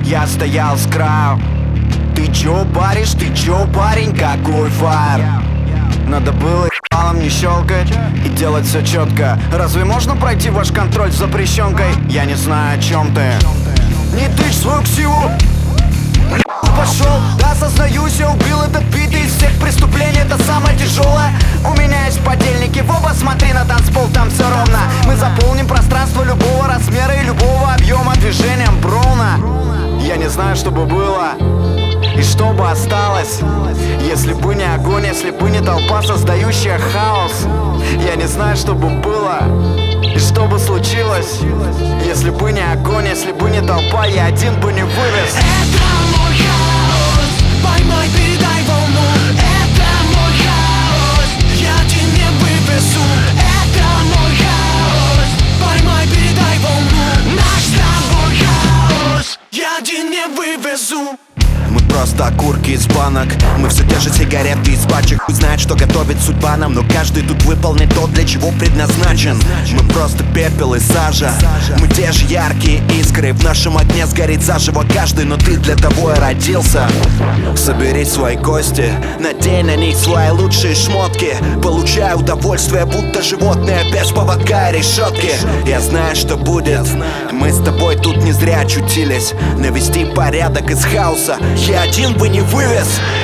я стоял с краю. Ты чё паришь, ты чё, парень, какой фаер? Надо было ебалом не щелкать и делать все четко. Разве можно пройти ваш контроль с запрещенкой? Я не знаю, о чем ты. Не тычь свою ксиву. Пошел, да, сознаюсь, я убил этот бит. Из всех преступлений это самое тяжелое. У меня есть подельники, в оба смотри на танцпол, там все ровно. Мы заполним пространство любого размера и любого объема движением Броуна. Я не знаю, что бы было и что бы осталось, если бы не огонь, если бы не толпа, создающая хаос. Я не знаю, что бы было и что бы случилось, если бы не огонь, если бы не толпа, я один бы не вывез. Это мой хаос, поймай, передай волну. Это мой хаос, я один не вывезу. Это мой хаос, поймай, передай волну. Наш с тобой хаос, я один не вывезу. Мы просто окурки из банок, мы все те же сигареты из пачек. Хуй знает, что готовит судьба нам, но каждый тут выполнит то, для чего предназначен. Мы просто пепел и сажа, мы те же яркие искры. В нашем огне сгорит заживо каждый, но ты для того и родился. Собери свои кости, надень на них свои лучшие шмотки. Получай удовольствие, будто животное, без поводка и решетки. Я знаю, что будет, мы с тобой тут не зря очутились. Навести порядок из хаоса, я один бы не вывез.